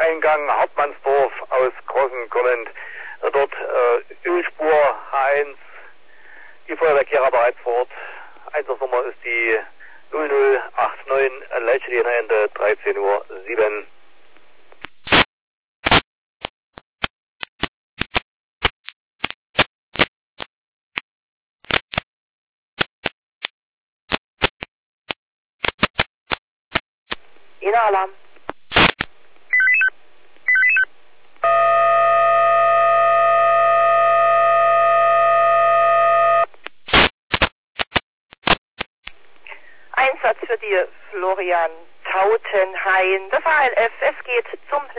Eingang Hauptmannsdorf aus Grossen kommend. Dort Ölspur H1, die Feuerwehrkehrer bereits vor Ort. Einsatznummer ist die 0089, Leitstelle 13:07 Uhr. Alarm. Einsatz für die Florian Tautenhain. Befehl F. Es geht zum